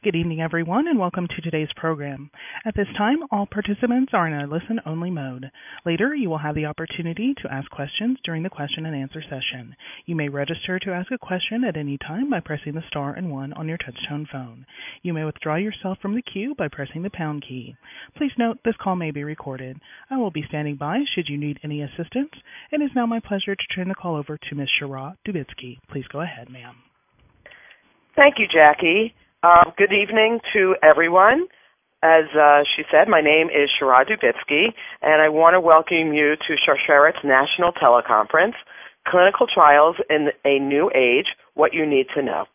Good evening, everyone, and welcome to today's program. At this time, all participants are in a listen-only mode. Later, you will have the opportunity to ask questions during the question-and-answer session. You may register to ask a question at any time by pressing the star and 1 on your touch-tone phone. You may withdraw yourself from the queue by pressing the pound key. Please note this call may be recorded. I will be standing by should you need any assistance. It is now my pleasure to turn the call over to Ms. Shira Dubitsky. Please go ahead, ma'am. Thank you, Jackie. Good evening to everyone. As she said, my name is Shira Dubitsky, and I want to welcome you to Sharsheret National Teleconference, Clinical Trials in a New Age, What You Need to Know.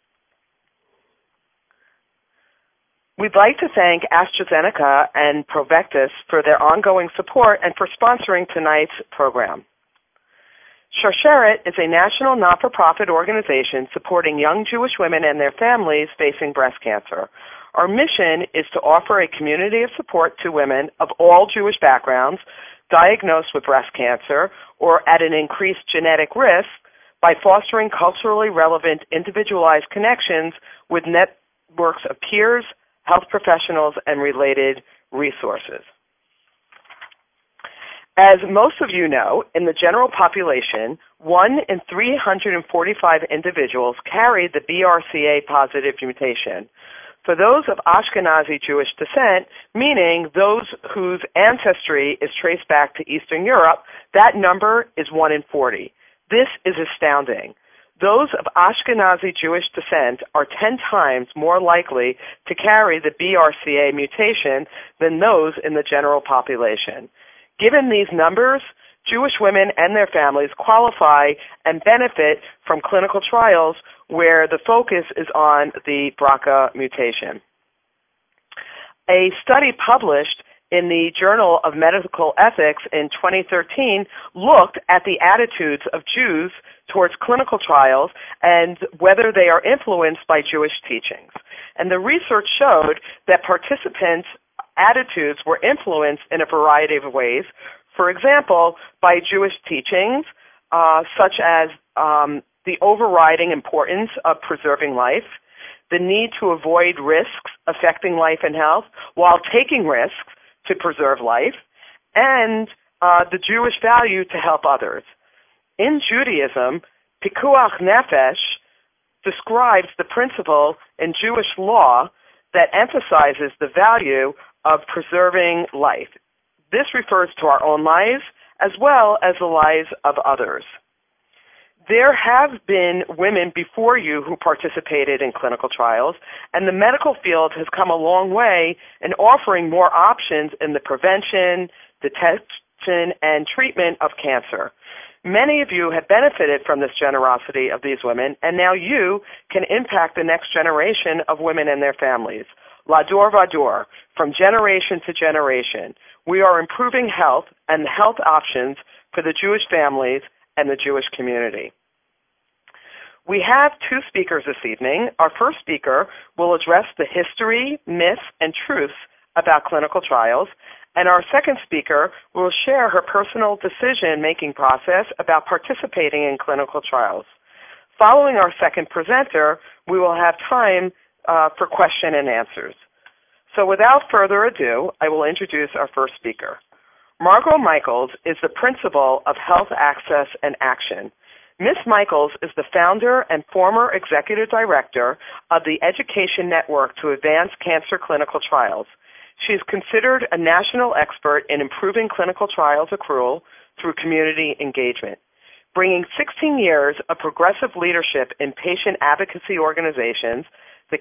We'd like to thank AstraZeneca and Provectus for their ongoing support and for sponsoring tonight's program. Sharsheret is a national not-for-profit organization supporting young Jewish women and their families facing breast cancer. Our mission is to offer a community of support to women of all Jewish backgrounds diagnosed with breast cancer or at an increased genetic risk by fostering culturally relevant, individualized connections with networks of peers, health professionals, and related resources. As most of you know, in the general population, 1 in 345 individuals carry the BRCA-positive mutation. For those of Ashkenazi Jewish descent, meaning those whose ancestry is traced back to Eastern Europe, that number is 1 in 40. This is astounding. Those of Ashkenazi Jewish descent are 10 times more likely to carry the BRCA mutation than those in the general population. Given these numbers, Jewish women and their families qualify and benefit from clinical trials where the focus is on the BRCA mutation. A study published in the Journal of Medical Ethics in 2013 looked at the attitudes of Jews towards clinical trials and whether they are influenced by Jewish teachings. And the research showed that participants' attitudes were influenced in a variety of ways. For example, by Jewish teachings, such as the overriding importance of preserving life, the need to avoid risks affecting life and health while taking risks to preserve life, and the Jewish value to help others. In Judaism, Pikuach Nefesh describes the principle in Jewish law that emphasizes the value of preserving life. This refers to our own lives as well as the lives of others. There have been women before you who participated in clinical trials, and the medical field has come a long way in offering more options in the prevention, detection, and treatment of cancer. Many of you have benefited from this generosity of these women, and now you can impact the next generation of women and their families. Lador Vador, from generation to generation, we are improving health and health options for the Jewish families and the Jewish community. We have 2 speakers this evening. Our first speaker will address the history, myths, and truths about clinical trials, and our second speaker will share her personal decision-making process about participating in clinical trials. Following our second presenter, we will have time for question and answers. So without further ado, I will introduce our first speaker. Margot Michaels is the principal of Health Access and Action. Ms. Michaels is the founder and former executive director of the Education Network to Advance Cancer Clinical Trials. She is considered a national expert in improving clinical trials accrual through community engagement. Bringing 16 years of progressive leadership in patient advocacy organizations, the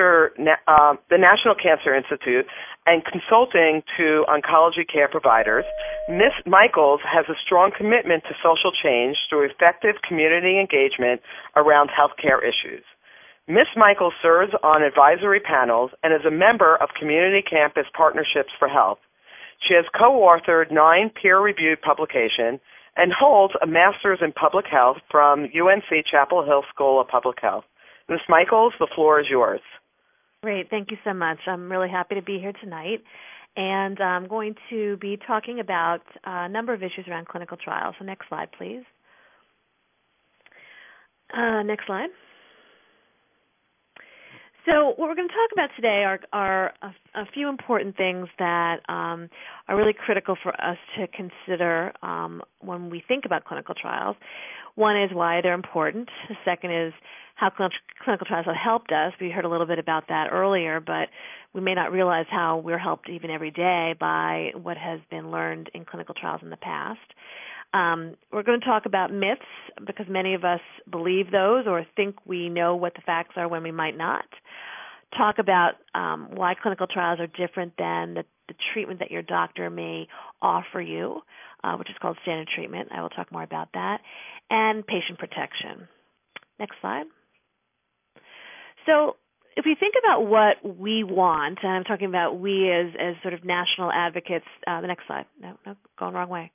National Cancer Institute, and consulting to oncology care providers, Ms. Michaels has a strong commitment to social change through effective community engagement around healthcare issues. Ms. Michaels serves on advisory panels and is a member of Community Campus Partnerships for Health. She has co-authored 9 peer-reviewed publications and holds a master's in public health from UNC Chapel Hill School of Public Health. Ms. Michaels, the floor is yours. Great. Thank you so much. I'm really happy to be here tonight. And I'm going to be talking about a number of issues around clinical trials. So next slide, please. Next slide. So what we're going to talk about today are a few important things that are really critical for us to consider when we think about clinical trials. One is why they're important. The second is how clinical trials have helped us. We heard a little bit about that earlier, but we may not realize how we're helped even every day by what has been learned in clinical trials in the past. We're going to talk about myths because many of us believe those or think we know what the facts are when we might not. Talk about why clinical trials are different than the treatment that your doctor may offer you, which is called standard treatment. I will talk more about that. And patient protection. Next slide. So if we think about what we want, and I'm talking about we as sort of national advocates. The next slide. No, going the wrong way.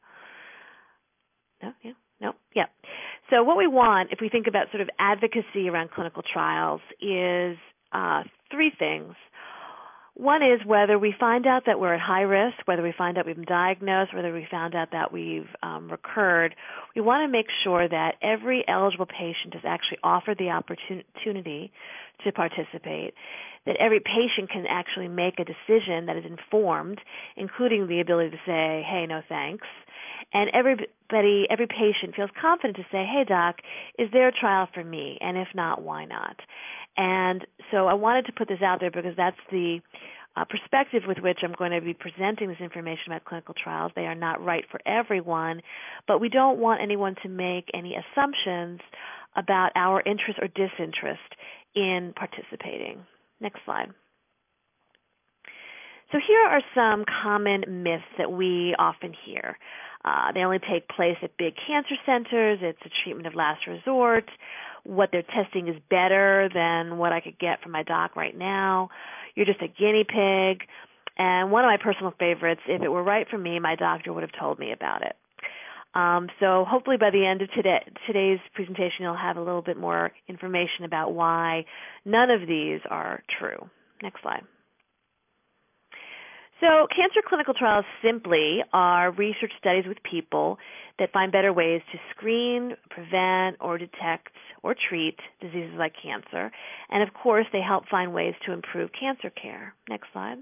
Yeah. So what we want, if we think about sort of advocacy around clinical trials, is three things. One is whether we find out that we're at high risk, whether we find out we've been diagnosed, whether we found out that we've recurred. We want to make sure that every eligible patient is actually offered the opportunity to participate, that every patient can actually make a decision that is informed, including the ability to say, hey, no thanks. And every patient feels confident to say, hey, doc, is there a trial for me? And if not, why not? And so I wanted to put this out there because that's the perspective with which I'm going to be presenting this information about clinical trials. They are not right for everyone, but we don't want anyone to make any assumptions about our interest or disinterest in participating. Next slide. So here are some common myths that we often hear. They only take place at big cancer centers. It's a treatment of last resort. What they're testing is better than what I could get from my doc right now. You're just a guinea pig. And one of my personal favorites, if it were right for me, my doctor would have told me about it. So hopefully by the end of today's presentation, you'll have a little bit more information about why none of these are true. Next slide. So cancer clinical trials simply are research studies with people that find better ways to screen, prevent, or detect or treat diseases like cancer. And, of course, they help find ways to improve cancer care. Next slide.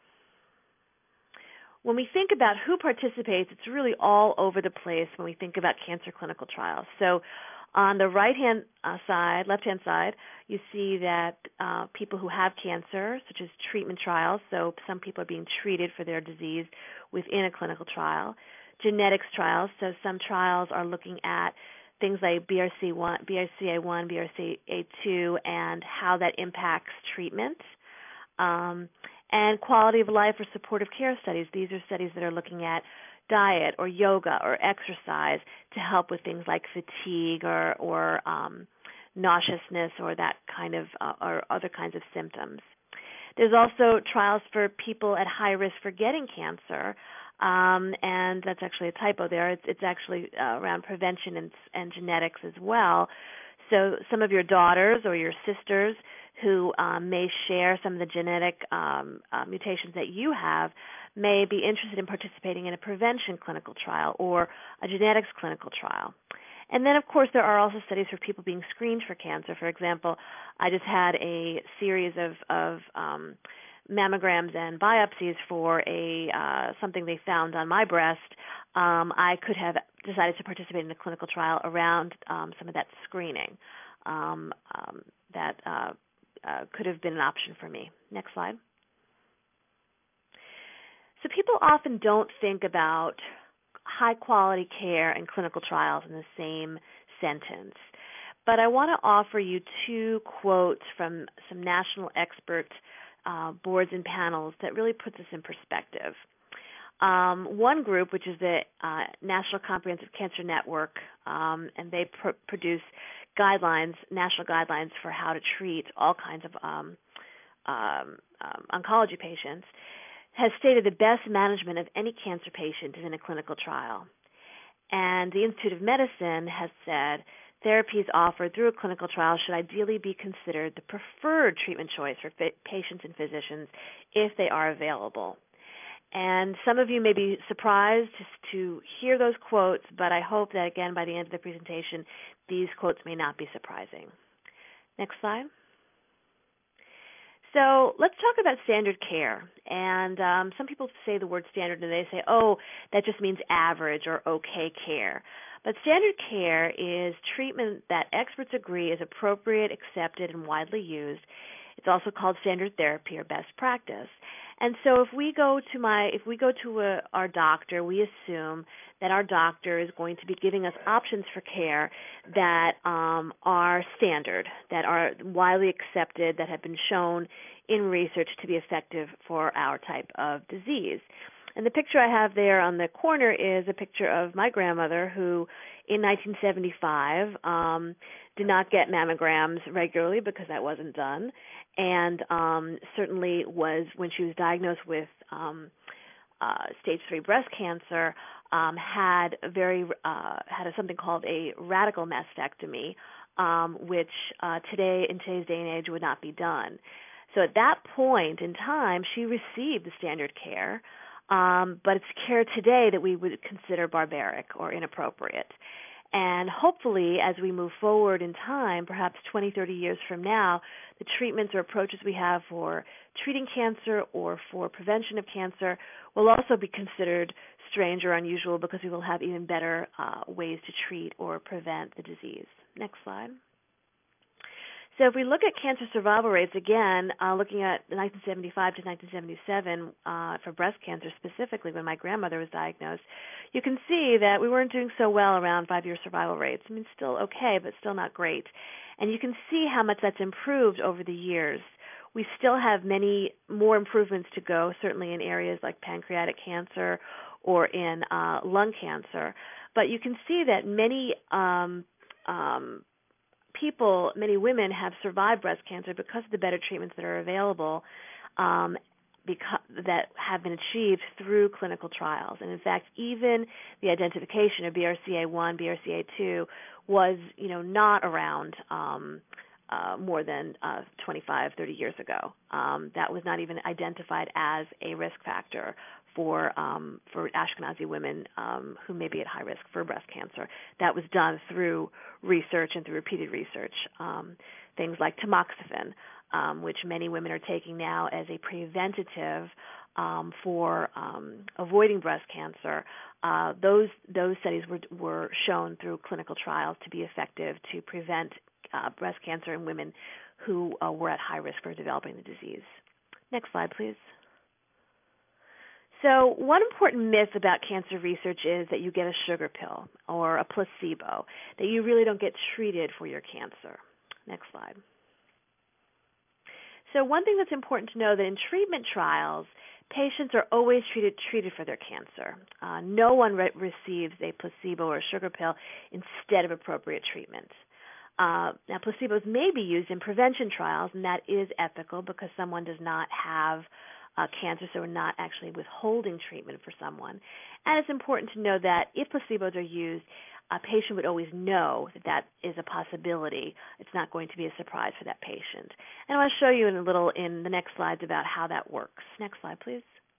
When we think about who participates, it's really all over the place when we think about cancer clinical trials. So on the left-hand side, you see that people who have cancer, such as treatment trials, so some people are being treated for their disease within a clinical trial. Genetics trials, so some trials are looking at things like BRCA1, BRCA2, and how that impacts treatment. And quality of life or supportive care studies. These are studies that are looking at diet or yoga or exercise to help with things like fatigue or nauseousness or that kind of or other kinds of symptoms. There's also trials for people at high risk for getting cancer, and that's actually a typo there. It's actually around prevention and genetics as well. So some of your daughters or your sisters who may share some of the genetic mutations that you have may be interested in participating in a prevention clinical trial or a genetics clinical trial. And then, of course, there are also studies for people being screened for cancer. For example, I just had a series of mammograms and biopsies for something they found on my breast. I could have decided to participate in a clinical trial around some of that screening. That could have been an option for me. Next slide. So people often don't think about high-quality care and clinical trials in the same sentence. But I want to offer you two quotes from some national expert boards and panels that really puts this in perspective. One group, which is the National Comprehensive Cancer Network, and they produce guidelines, national guidelines for how to treat all kinds of oncology patients, has stated the best management of any cancer patient is in a clinical trial. And the Institute of Medicine has said therapies offered through a clinical trial should ideally be considered the preferred treatment choice for patients and physicians if they are available. And some of you may be surprised to hear those quotes, but I hope that, again, by the end of the presentation, these quotes may not be surprising. Next slide. So let's talk about standard care. And some people say the word standard and they say, oh, that just means average or okay care. But standard care is treatment that experts agree is appropriate, accepted, and widely used. It's also called standard therapy or best practice. And so if we go to our doctor, we assume that our doctor is going to be giving us options for care that are standard, that are widely accepted, that have been shown in research to be effective for our type of disease. And the picture I have there on the corner is a picture of my grandmother who, in 1975, did not get mammograms regularly because that wasn't done, and certainly was, when she was diagnosed with stage 3 breast cancer, had something called a radical mastectomy, which in today's day and age would not be done. So at that point in time, she received the standard care. But it's care today that we would consider barbaric or inappropriate. And hopefully, as we move forward in time, perhaps 20, 30 years from now, the treatments or approaches we have for treating cancer or for prevention of cancer will also be considered strange or unusual because we will have even better ways to treat or prevent the disease. Next slide. So if we look at cancer survival rates, again, looking at 1975 to 1977 for breast cancer specifically, when my grandmother was diagnosed, you can see that we weren't doing so well around 5-year survival rates. I mean, still okay, but still not great. And you can see how much that's improved over the years. We still have many more improvements to go, certainly in areas like pancreatic cancer or in lung cancer. But you can see that many many women have survived breast cancer because of the better treatments that are available that have been achieved through clinical trials. And in fact, even the identification of BRCA1, BRCA2 was, not around more than 25, 30 years ago. That was not even identified as a risk factor for Ashkenazi women who may be at high risk for breast cancer. That was done through research and through repeated research. Things like tamoxifen, which many women are taking now as a preventative for avoiding breast cancer. Those studies were shown through clinical trials to be effective to prevent breast cancer in women who were at high risk for developing the disease. Next slide, please. So one important myth about cancer research is that you get a sugar pill or a placebo, that you really don't get treated for your cancer. Next slide. So one thing that's important to know that in treatment trials, patients are always treated for their cancer. No one receives a placebo or a sugar pill instead of appropriate treatment. Now, placebos may be used in prevention trials, and that is ethical because someone does not have cancer, so we're not actually withholding treatment for someone. And it's important to know that if placebos are used, a patient would always know that is a possibility. It's not going to be a surprise for that patient. And I want to show you in the next slides about how that works. Next slide, please.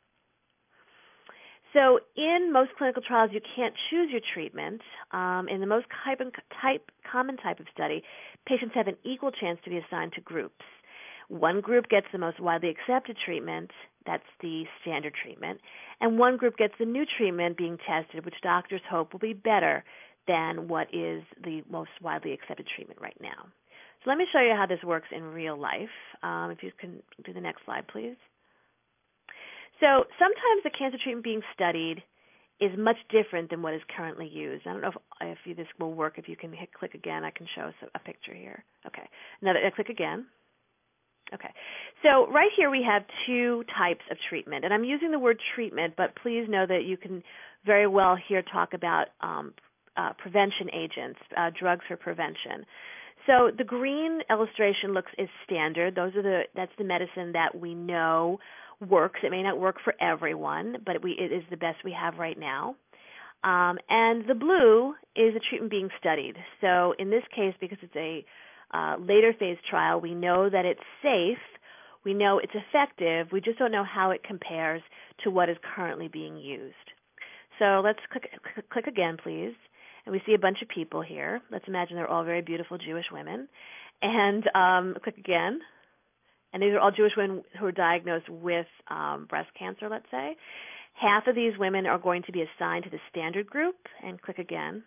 So in most clinical trials, you can't choose your treatment. In the most common type of study, patients have an equal chance to be assigned to groups. One group gets the most widely accepted treatment, that's the standard treatment, and one group gets the new treatment being tested, which doctors hope will be better than what is the most widely accepted treatment right now. So let me show you how this works in real life. If you can do the next slide, please. So sometimes the cancer treatment being studied is much different than what is currently used. I don't know if this will work. If you can click again, I can show a picture here. Okay. Click again. Okay. So right here we have two types of treatment. And I'm using the word treatment, but please know that you can very well here talk about prevention agents, drugs for prevention. So the green illustration is standard. That's the medicine that we know works. It may not work for everyone, but it is the best we have right now. And the blue is a treatment being studied. So in this case, because it's a later phase trial, we know that it's safe, we know it's effective, we just don't know how it compares to what is currently being used. So let's click again, please. And we see a bunch of people here. Let's imagine they're all very beautiful Jewish women. And click again. and these are all Jewish women who are diagnosed with breast cancer, let's say. Half of these women are going to be assigned to the standard group, and click again.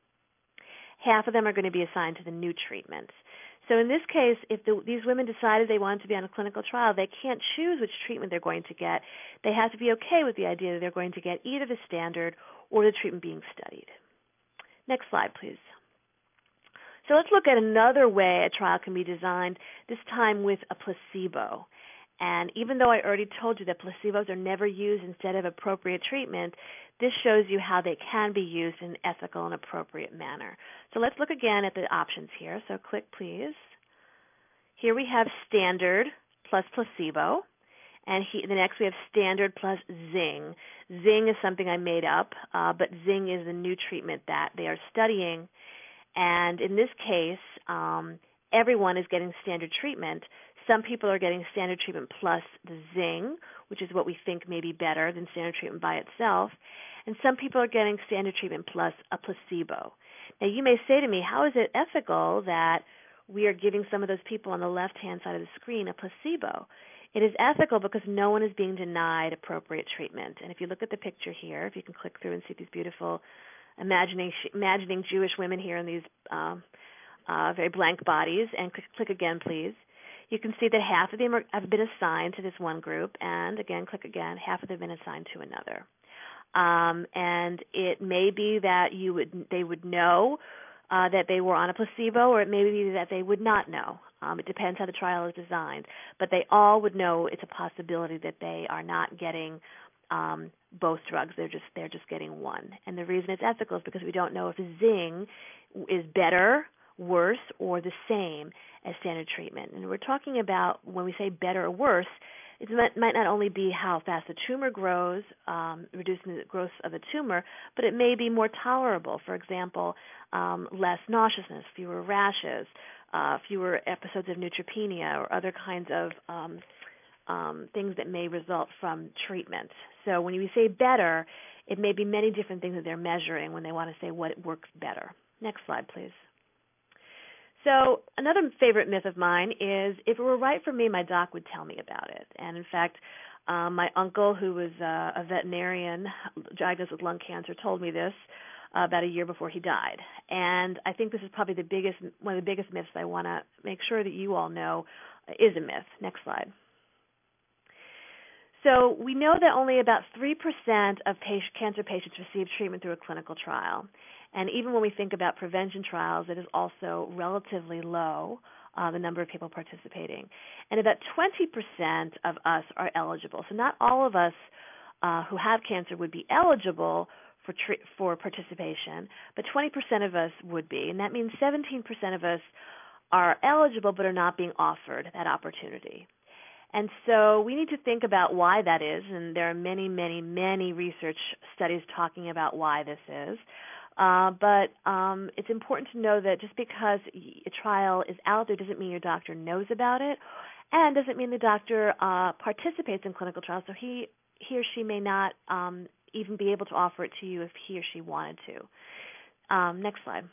Half of them are going to be assigned to the new treatment. So in this case, if these women decided they wanted to be on a clinical trial, they can't choose which treatment they're going to get. They have to be okay with the idea that they're going to get either the standard or the treatment being studied. Next slide, please. So let's look at another way a trial can be designed, this time with a placebo. And even though I already told you that placebos are never used instead of appropriate treatment, this shows you how they can be used in an ethical and appropriate manner. So let's look again at the options here. So click, please. Here we have standard plus placebo. And the next we have standard plus Zing. Zing is something I made up, but Zing is the new treatment that they are studying. And in this case, everyone is getting standard treatment. Some people are getting standard treatment plus the Zing, which is what we think may be better than standard treatment by itself. And some people are getting standard treatment plus a placebo. Now, you may say to me, how is it ethical that we are giving some of those people on the left-hand side of the screen a placebo? It is ethical because no one is being denied appropriate treatment. And if you look at the picture here, if you can click through and see these beautiful imagining Jewish women here in these very blank bodies, and click again, please. You can see that half of them have been assigned to this one group, and again, click again, half of them have been assigned to another. And it may be that they would know that they were on a placebo, or it may be that they would not know. It depends how the trial is designed. But they all would know it's a possibility that they are not getting both drugs. They're just getting one. And the reason it's ethical is because we don't know if Zing is better, worse, or the same as standard treatment. And we're talking about, when we say better or worse, it might not only be how fast the tumor grows, reducing the growth of the tumor, but it may be more tolerable. For example, less nauseousness, fewer rashes, fewer episodes of neutropenia, or other kinds of things that may result from treatment. So when we say better, it may be many different things that they're measuring when they want to say what works better. Next slide, please. So another favorite myth of mine is, if it were right for me, my doc would tell me about it. And in fact, my uncle, who was a veterinarian diagnosed with lung cancer, told me this about a year before he died. And I think this is probably one of the biggest myths I want to make sure that you all know is a myth. Next slide. So we know that only about 3% of cancer patients receive treatment through a clinical trial. And even when we think about prevention trials, it is also relatively low, the number of people participating. And about 20% of us are eligible. So not all of us who have cancer would be eligible for participation, but 20% of us would be. And that means 17% of us are eligible but are not being offered that opportunity. And so we need to think about why that is, and there are many, many, many research studies talking about why this is. But it's important to know that just because a trial is out there doesn't mean your doctor knows about it, and doesn't mean the doctor participates in clinical trials, so he or she may not even be able to offer it to you if he or she wanted to. Next slide.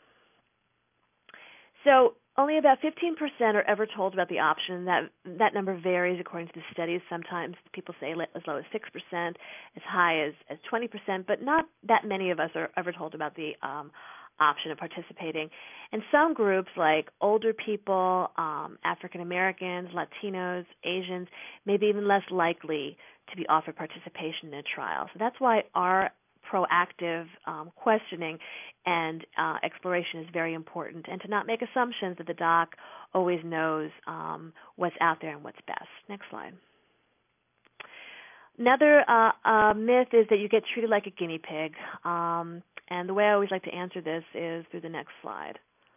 So only about 15% are ever told about the option. That number varies according to the studies. Sometimes people say as low as 6%, as high as 20%, but not that many of us are ever told about the option of participating. And some groups, like older people, African Americans, Latinos, Asians, may be even less likely to be offered participation in a trial. So that's why our proactive questioning and exploration is very important, and to not make assumptions that the doc always knows what's out there and what's best. Next slide. Another myth is that you get treated like a guinea pig, and the way I always like to answer this is through the next slide.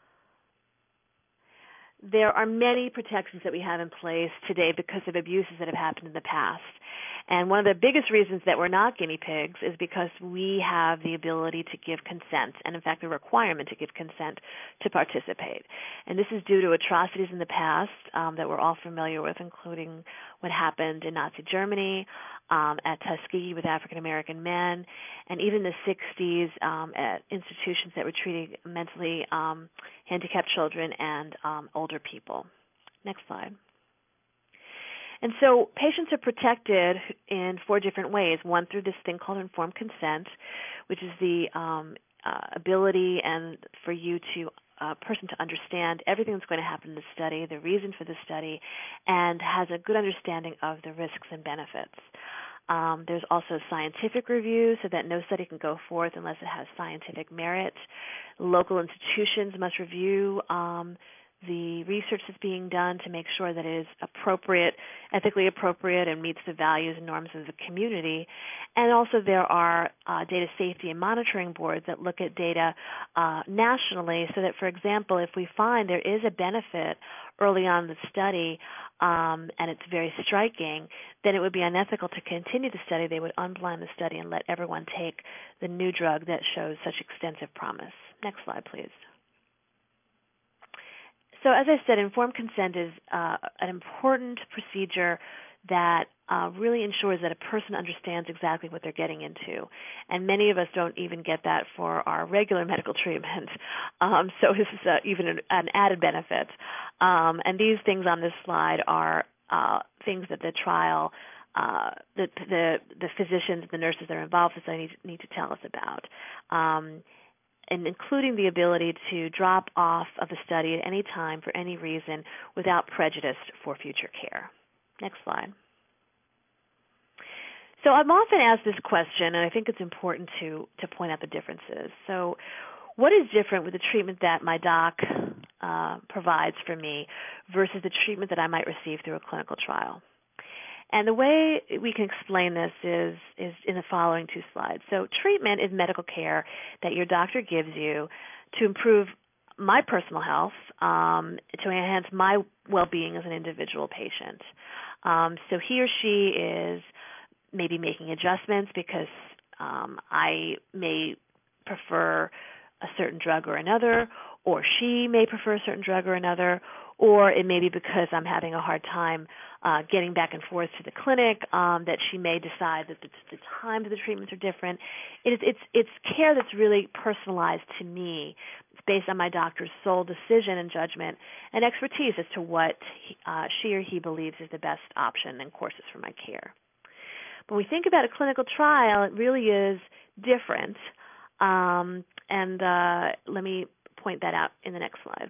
There are many protections that we have in place today because of abuses that have happened in the past. And one of the biggest reasons that we're not guinea pigs is because we have the ability to give consent, and in fact the requirement to give consent to participate. And this is due to atrocities in the past that we're all familiar with, including what happened in Nazi Germany, at Tuskegee with African American men, and even the 60s at institutions that were treating mentally handicapped children and older people. Next slide. And so patients are protected in 4 different ways. One, through this thing called informed consent, which is the ability and for you to person to understand everything that's going to happen in the study, the reason for the study, and has a good understanding of the risks and benefits. There's also scientific review, so that no study can go forth unless it has scientific merit. Local institutions must review the research that's being done to make sure that it is appropriate, ethically appropriate, and meets the values and norms of the community. And also there are data safety and monitoring boards that look at data nationally, so that, for example, if we find there is a benefit early on in the study and it's very striking, then it would be unethical to continue the study. They would unblind the study and let everyone take the new drug that shows such extensive promise. Next slide, please. So as I said, informed consent is an important procedure that really ensures that a person understands exactly what they're getting into. And many of us don't even get that for our regular medical treatment. So this is even an added benefit. And these things on this slide are things that the trial, the physicians, the nurses that are involved with the study need to tell us about. And including the ability to drop off of the study at any time for any reason without prejudice for future care. Next slide. So I'm often asked this question, and I think it's important to point out the differences. So what is different with the treatment that my doc provides for me versus the treatment that I might receive through a clinical trial? And the way we can explain this is in the following 2 slides. So treatment is medical care that your doctor gives you to improve my personal health, to enhance my well-being as an individual patient. So he or she is maybe making adjustments because I may prefer a certain drug or another, or she may prefer a certain drug or another, or it may be because I'm having a hard time getting back and forth to the clinic, that she may decide that the times of the treatments are different. It's care that's really personalized to me. It's based on my doctor's sole decision and judgment and expertise as to what she or he believes is the best option and courses for my care. When we think about a clinical trial, it really is different. And let me point that out in the next slide.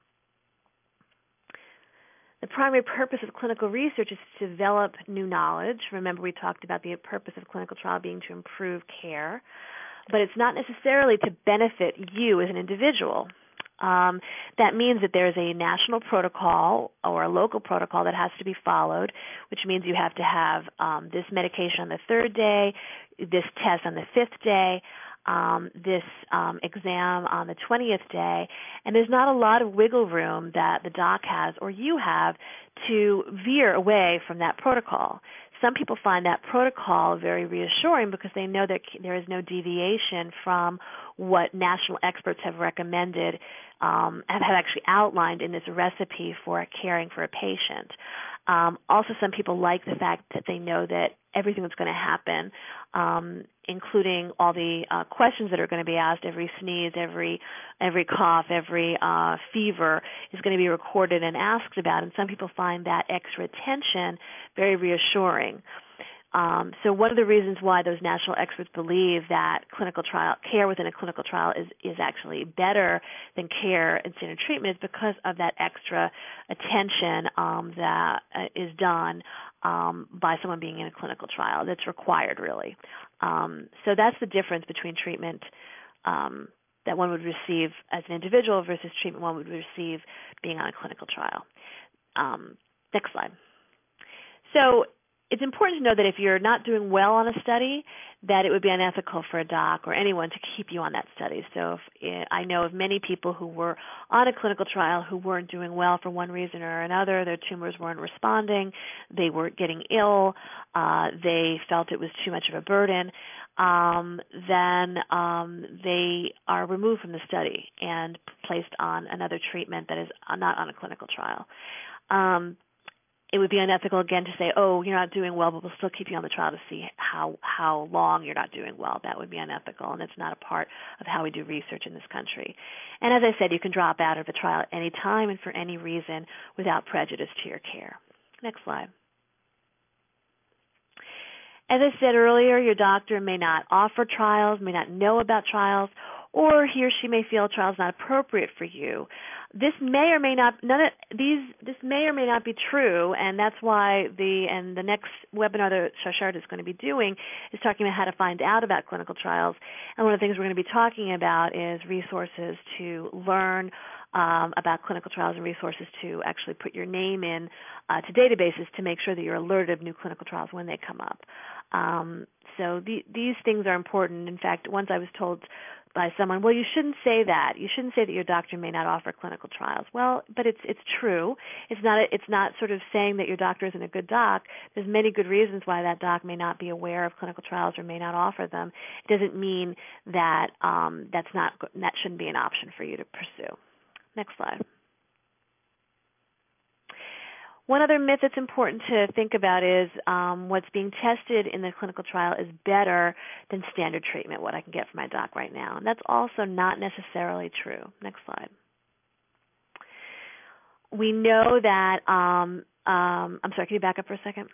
The primary purpose of clinical research is to develop new knowledge. Remember, we talked about the purpose of clinical trial being to improve care, but it's not necessarily to benefit you as an individual. That means that there's a national protocol or a local protocol that has to be followed, which means you have to have this medication on the 3rd day, this test on the 5th day, this exam on the 20th day, and there's not a lot of wiggle room that the doc has or you have to veer away from that protocol. Some people find that protocol very reassuring because they know that there is no deviation from what national experts have recommended, have actually outlined in this recipe for caring for a patient. Also, some people like the fact that they know that everything that's going to happen, including all the questions that are going to be asked, every sneeze, every cough, every fever is going to be recorded and asked about. And some people find that extra attention very reassuring. So one of the reasons why those national experts believe that clinical trial care within a clinical trial is actually better than care and standard treatment is because of that extra attention that is done by someone being in a clinical trial that's required, really. So that's the difference between treatment that one would receive as an individual versus treatment one would receive being on a clinical trial. Next slide. So it's important to know that if you're not doing well on a study, that it would be unethical for a doc or anyone to keep you on that study. So I know of many people who were on a clinical trial who weren't doing well for one reason or another. Their tumors weren't responding. They were getting ill. They felt it was too much of a burden. Then they are removed from the study and placed on another treatment that is not on a clinical trial. It would be unethical, again, to say, oh, you're not doing well, but we'll still keep you on the trial to see how long you're not doing well. That would be unethical, and it's not a part of how we do research in this country. And as I said, you can drop out of the trial at any time and for any reason without prejudice to your care. Next slide. As I said earlier, your doctor may not offer trials, may not know about trials, or he or she may feel a trial is not appropriate for you. This may or may not this may or may not be true, and that's why the next webinar that Shashard is going to be doing is talking about how to find out about clinical trials. And one of the things we're going to be talking about is resources to learn about clinical trials and resources to actually put your name in to databases to make sure that you're alerted of new clinical trials when they come up. So these things are important. In fact, once I was told by someone, well, you shouldn't say that. You shouldn't say that your doctor may not offer clinical trials. Well, but it's true. It's not sort of saying that your doctor isn't a good doc. There's many good reasons why that doc may not be aware of clinical trials or may not offer them. It doesn't mean that that shouldn't be an option for you to pursue. Next slide. One other myth that's important to think about is what's being tested in the clinical trial is better than standard treatment, what I can get from my doc right now. And that's also not necessarily true. Next slide. We know that, I'm sorry, can you back up for a second?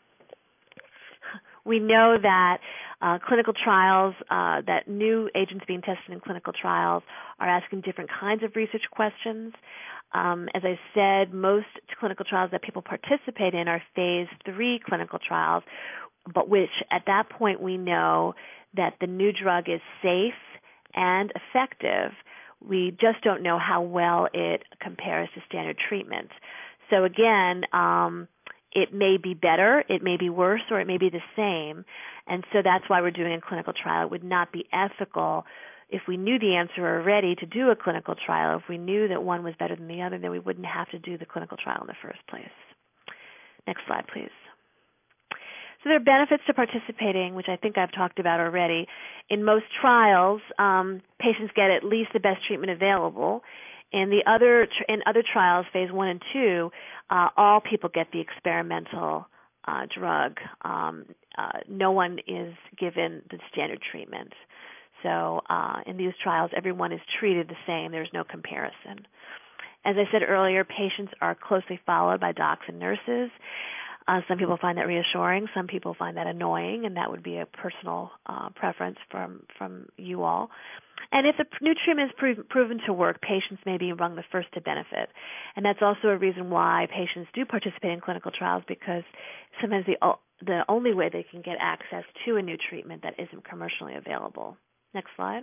We know that clinical trials, that new agents being tested in clinical trials are asking different kinds of research questions. As I said, most clinical trials that people participate in are phase 3 clinical trials, but which at that point we know that the new drug is safe and effective. We just don't know how well it compares to standard treatment. So again, it may be better, it may be worse, or it may be the same. And so that's why we're doing a clinical trial. It would not be ethical if we knew the answer already to do a clinical trial. If we knew that one was better than the other, then we wouldn't have to do the clinical trial in the first place. Next slide, please. So there are benefits to participating, which I think I've talked about already. In most trials, patients get at least the best treatment available. In other trials, phase 1 and 2, all people get the experimental drug. No one is given the standard treatment. So in these trials, everyone is treated the same. There's no comparison. As I said earlier, patients are closely followed by docs and nurses. Some people find that reassuring. Some people find that annoying, and that would be a personal preference from you all. And if the new treatment is proven to work, patients may be among the first to benefit. And that's also a reason why patients do participate in clinical trials, because sometimes the only way they can get access to a new treatment that isn't commercially available. Next slide.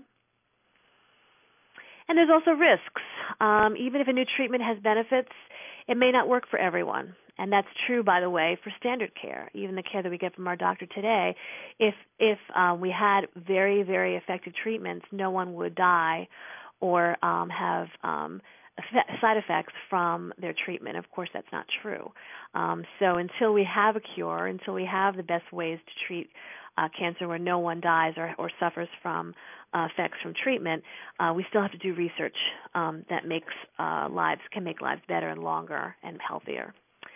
And there's also risks. Even if a new treatment has benefits, it may not work for everyone. And that's true, by the way, for standard care, even the care that we get from our doctor today. If we had very, very effective treatments, no one would die or have side effects from their treatment. Of course, that's not true. So until we have a cure, until we have the best ways to treat cancer where no one dies or suffers from effects from treatment, we still have to do research that can make lives better and longer and healthier.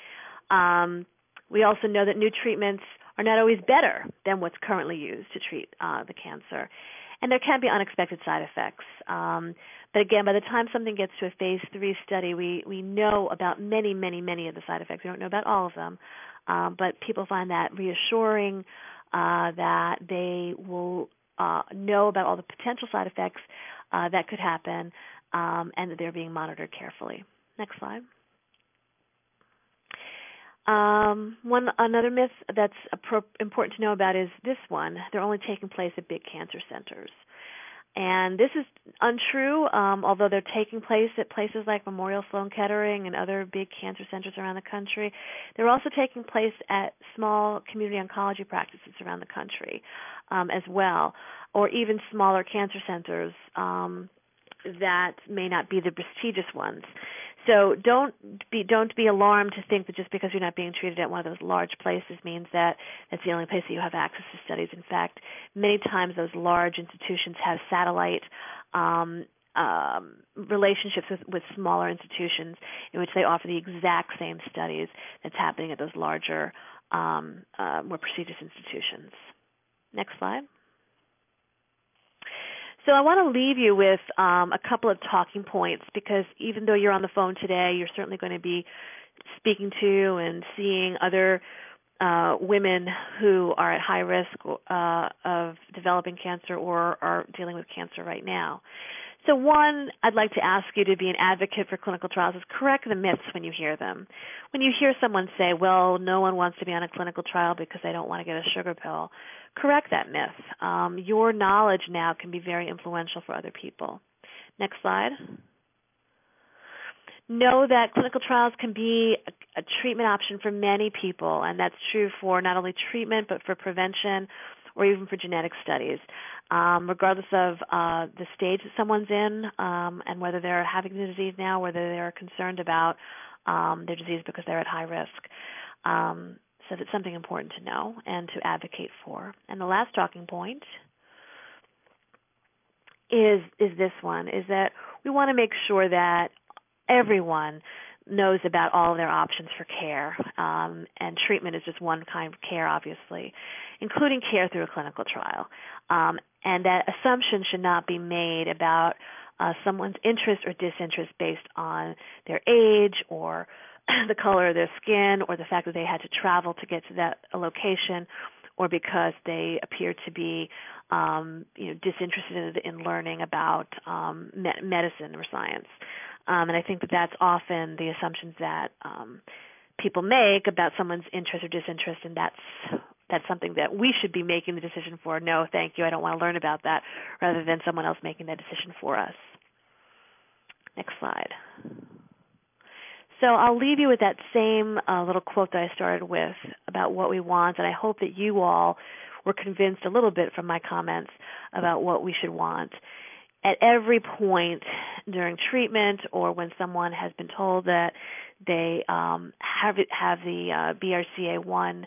We also know that new treatments are not always better than what's currently used to treat the cancer. And there can be unexpected side effects. But again, by the time something gets to a phase 3 study, we know about many, many, many of the side effects. We don't know about all of them. But people find that reassuring, that they will know about all the potential side effects that could happen, and that they're being monitored carefully. Next slide. Another myth that's important to know about is this one. They're only taking place at big cancer centers. And this is untrue, although they're taking place at places like Memorial Sloan Kettering and other big cancer centers around the country. They're also taking place at small community oncology practices around the country as well, or even smaller cancer centers that may not be the prestigious ones. So don't be alarmed to think that just because you're not being treated at one of those large places means that that's the only place that you have access to studies. In fact, many times those large institutions have satellite relationships with smaller institutions in which they offer the exact same studies that's happening at those larger, more prestigious institutions. Next slide. So I want to leave you with a couple of talking points, because even though you're on the phone today, you're certainly going to be speaking to and seeing other women who are at high risk of developing cancer or are dealing with cancer right now. So one, I'd like to ask you to be an advocate for clinical trials is correct the myths when you hear them. When you hear someone say, well, no one wants to be on a clinical trial because they don't want to get a sugar pill, correct that myth. Your knowledge now can be very influential for other people. Next slide. Know that clinical trials can be a treatment option for many people, and that's true for not only treatment but for prevention or even for genetic studies. Regardless of the stage that someone's in and whether they're having the disease now, whether they're concerned about their disease because they're at high risk. So that's something important to know and to advocate for. And the last talking point is this one, is that we want to make sure that everyone knows about all of their options for care, and treatment is just one kind of care, obviously, including care through a clinical trial. And that assumption should not be made about someone's interest or disinterest based on their age or the color of their skin or the fact that they had to travel to get to that location or because they appear to be disinterested in learning about medicine or science. And I think that that's often the assumptions that people make about someone's interest or disinterest, and that's something that we should be making the decision for. No, thank you, I don't want to learn about that, rather than someone else making that decision for us. Next slide. So I'll leave you with that same little quote that I started with about what we want, and I hope that you all were convinced a little bit from my comments about what we should want. At every point during treatment or when someone has been told that they have the BRCA1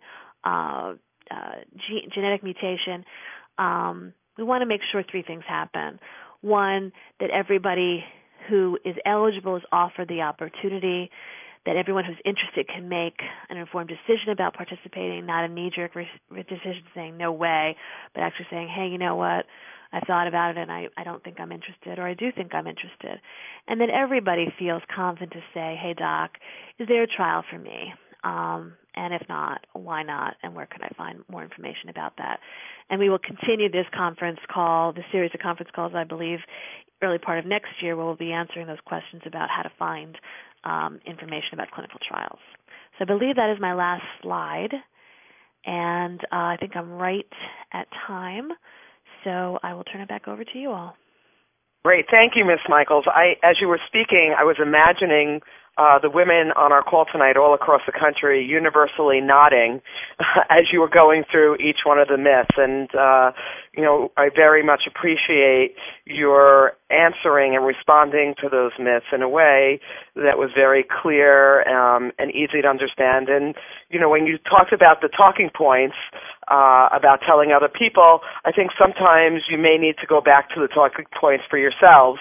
genetic mutation, we want to make sure three things happen. One, that everybody who is eligible is offered the opportunity, that everyone who's interested can make an informed decision about participating, not a knee-jerk decision saying no way, but actually saying, hey, you know what, I thought about it and I don't think I'm interested, or I do think I'm interested. And then everybody feels confident to say, hey, doc, is there a trial for me? And if not, why not? And where can I find more information about that? And we will continue this conference call, this series of conference calls, I believe, early part of next year, where we'll be answering those questions about how to find information about clinical trials. So I believe that is my last slide, and I think I'm right at time. So I will turn it back over to you all. Great. Thank you, Ms. Michaels. As you were speaking, I was imagining the women on our call tonight all across the country universally nodding as you were going through each one of the myths. And, I very much appreciate your answering and responding to those myths in a way that was very clear and easy to understand. And, when you talked about the talking points about telling other people, I think sometimes you may need to go back to the talking points for yourselves,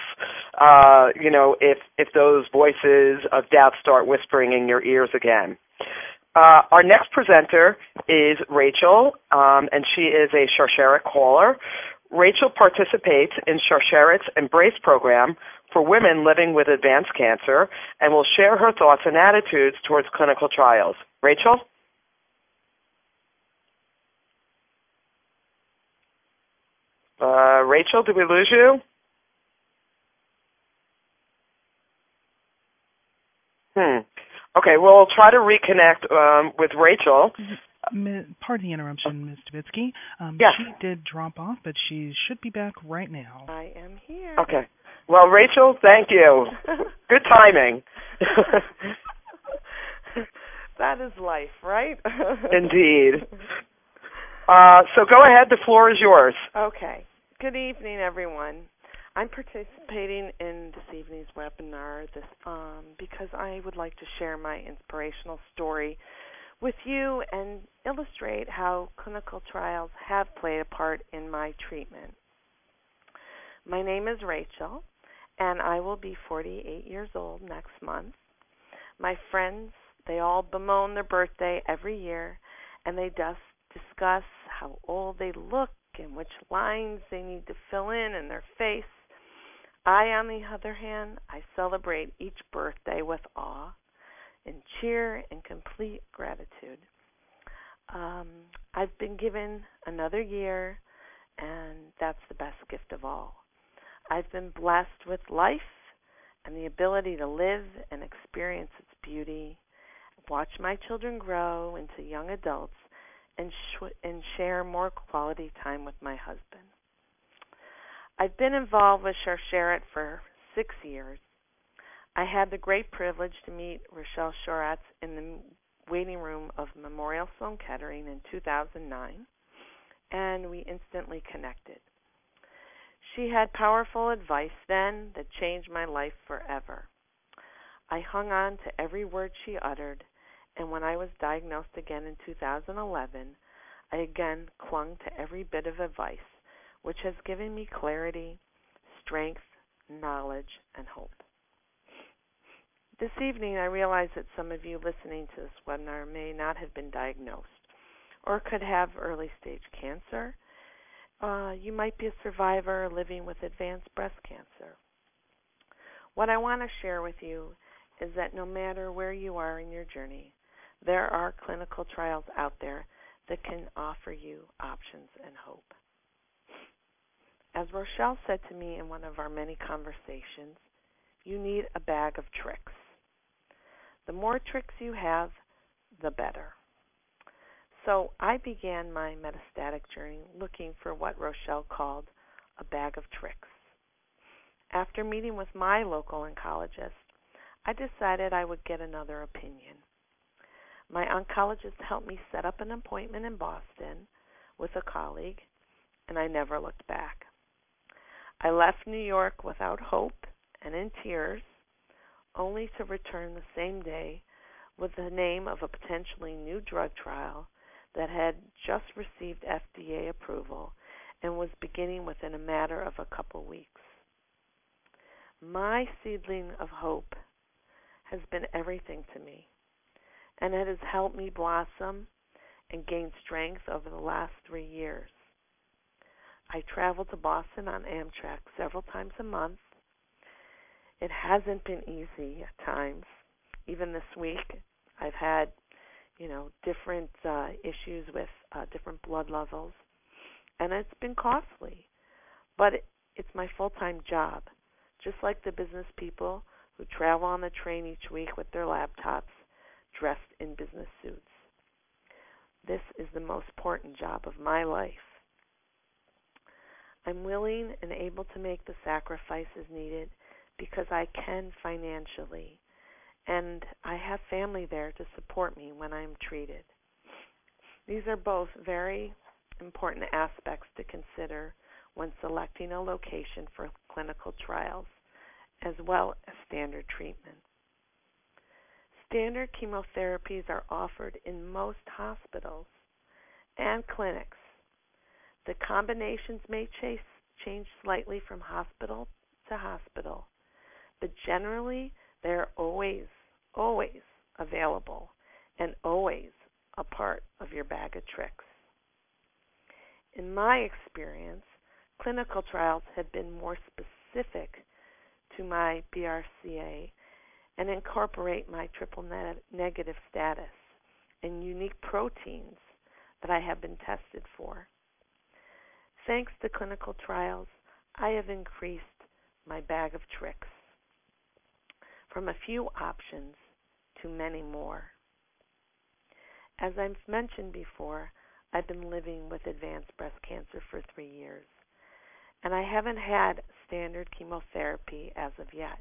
if those voices of doubt start whispering in your ears again. Our next presenter is Rachel, and she is a Sharsheret caller. Rachel participates in Sharsheret's Embrace program for women living with advanced cancer and will share her thoughts and attitudes towards clinical trials. Rachel? Rachel, did we lose you? Okay, we'll try to reconnect with Rachel. Pardon the interruption, Ms. Dubitsky. Yes. She did drop off, but she should be back right now. I am here. Okay. Well, Rachel, thank you. Good timing. That is life, right? Indeed. So go ahead. The floor is yours. Okay. Good evening, everyone. I'm participating in this evening's webinar because I would like to share my inspirational story with you and illustrate how clinical trials have played a part in my treatment. My name is Rachel, and I will be 48 years old next month. My friends, they all bemoan their birthday every year, and they just discuss how old they look and which lines they need to fill in their face. I, on the other hand, I celebrate each birthday with awe and cheer and complete gratitude. I've been given another year, and that's the best gift of all. I've been blessed with life and the ability to live and experience its beauty, watch my children grow into young adults, and share more quality time with my husband. I've been involved with Sharsheret for 6 years. I had the great privilege to meet Rochelle Shoratz in the waiting room of Memorial Sloan Kettering in 2009, and we instantly connected. She had powerful advice then that changed my life forever. I hung on to every word she uttered, and when I was diagnosed again in 2011, I again clung to every bit of advice, which has given me clarity, strength, knowledge, and hope. This evening, I realize that some of you listening to this webinar may not have been diagnosed or could have early-stage cancer. You might be a survivor living with advanced breast cancer. What I want to share with you is that no matter where you are in your journey, there are clinical trials out there that can offer you options and hope. As Rochelle said to me in one of our many conversations, you need a bag of tricks. The more tricks you have, the better. So I began my metastatic journey looking for what Rochelle called a bag of tricks. After meeting with my local oncologist, I decided I would get another opinion. My oncologist helped me set up an appointment in Boston with a colleague, and I never looked back. I left New York without hope and in tears, only to return the same day with the name of a potentially new drug trial that had just received FDA approval and was beginning within a matter of a couple weeks. My seedling of hope has been everything to me, and it has helped me blossom and gain strength over the last 3 years. I travel to Boston on Amtrak several times a month. It hasn't been easy at times. Even this week, I've had different issues with different blood levels, and it's been costly. But it's my full-time job, just like the business people who travel on the train each week with their laptops, dressed in business suits. This is the most important job of my life. I'm willing and able to make the sacrifices needed because I can financially, and I have family there to support me when I'm treated. These are both very important aspects to consider when selecting a location for clinical trials, as well as standard treatment. Standard chemotherapies are offered in most hospitals and clinics. The combinations may change slightly from hospital to hospital, but generally they're always available and always a part of your bag of tricks. In my experience, clinical trials have been more specific to my BRCA and incorporate my triple negative status and unique proteins that I have been tested for. Thanks to clinical trials, I have increased my bag of tricks from a few options to many more. As I've mentioned before, I've been living with advanced breast cancer for 3 years, and I haven't had standard chemotherapy as of yet.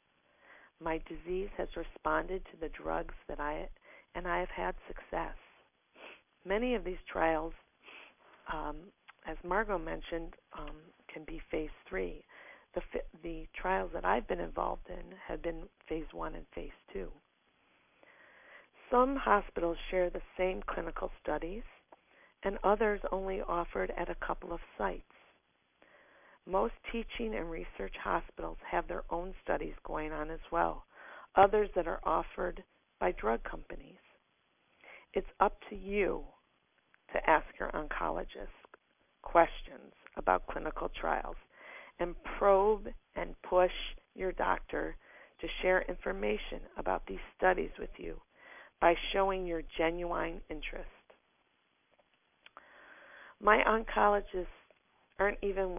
My disease has responded to the drugs and I have had success. Many of these trials, as Margot mentioned, can be phase 3. The trials that I've been involved in have been phase 1 and phase 2. Some hospitals share the same clinical studies, and others only offered at a couple of sites. Most teaching and research hospitals have their own studies going on as well, others that are offered by drug companies. It's up to you to ask your oncologist questions about clinical trials and probe and push your doctor to share information about these studies with you by showing your genuine interest. My oncologists aren't even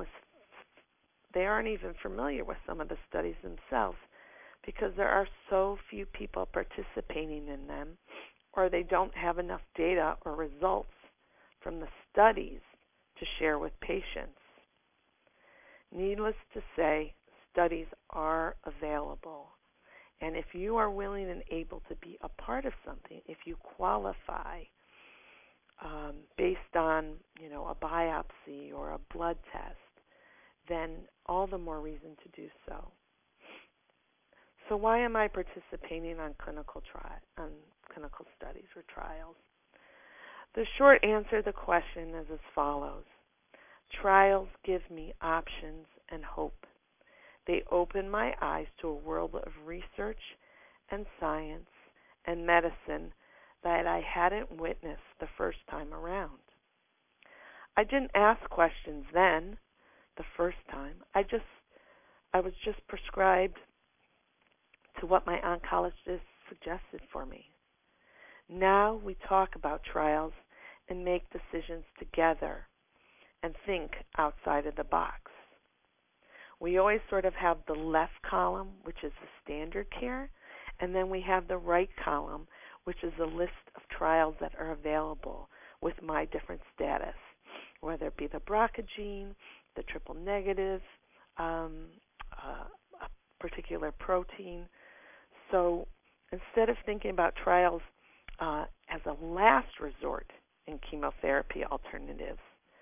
familiar with some of the studies themselves because there are so few people participating in them, or they don't have enough data or results from the studies to share with patients. Needless to say, studies are available. And if you are willing and able to be a part of something, if you qualify based on, a biopsy or a blood test, then all the more reason to do so. So why am I participating on clinical studies or trials? The short answer to the question is as follows. Trials give me options and hope. They open my eyes to a world of research and science and medicine that I hadn't witnessed the first time around. I didn't ask questions then, the first time. I was just prescribed to what my oncologist suggested for me. Now we talk about trials and make decisions together and think outside of the box. We always sort of have the left column, which is the standard care, and then we have the right column, which is a list of trials that are available with my different status, whether it be the BRCA gene, the triple negative, a particular protein. So instead of thinking about trials as a last resort in chemotherapy alternatives,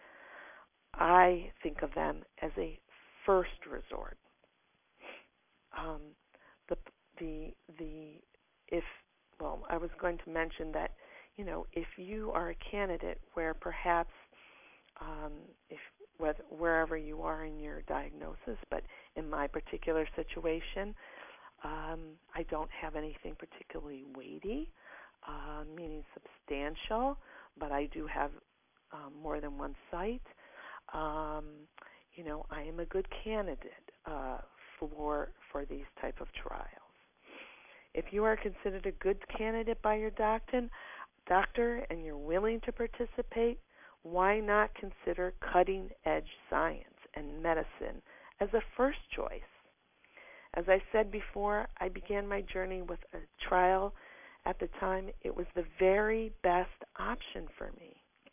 I think of them as a first resort. I was going to mention that, if you are a candidate where perhaps, wherever you are in your diagnosis, but in my particular situation, I don't have anything particularly weighty, meaning substantial, but I do have more than one site. I am a good candidate for these type of trials. If you are considered a good candidate by your doctor and you're willing to participate, why not consider cutting-edge science and medicine as a first choice? As I said before, I began my journey with a trial. At the time, it was the very best option for me.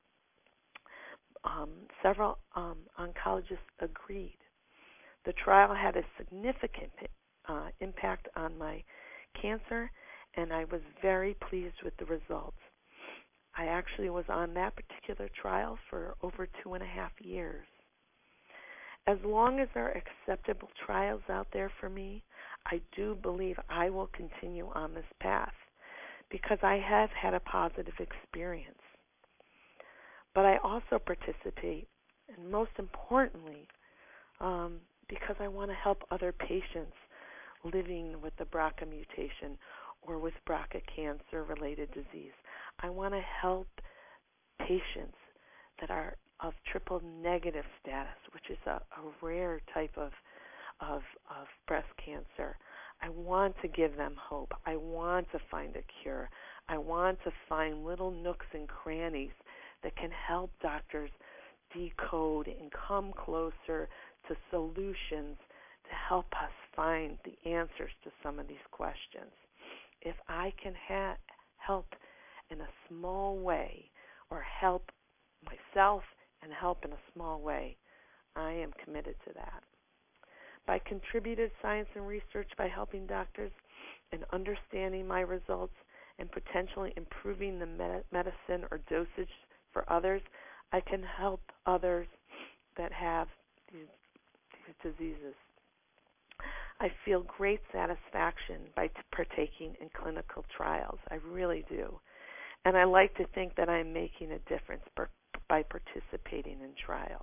Several oncologists agreed. The trial had a significant impact on my cancer, and I was very pleased with the results. I actually was on that particular trial for over 2.5 years. As long as there are acceptable trials out there for me, I do believe I will continue on this path because I have had a positive experience. But I also participate, and most importantly, because I want to help other patients living with the BRCA mutation or with BRCA cancer-related disease. I want to help patients that are of triple negative status, which is a rare type of breast cancer. I want to give them hope. I want to find a cure. I want to find little nooks and crannies that can help doctors decode and come closer to solutions to help us find the answers to some of these questions. If I can help in a small way, or help myself and help in a small way, I am committed to that. By contributed science and research, by helping doctors and understanding my results and potentially improving the medicine or dosage for others, I can help others that have these diseases. I feel great satisfaction by partaking in clinical trials. I really do. And I like to think that I'm making a difference by participating in trials.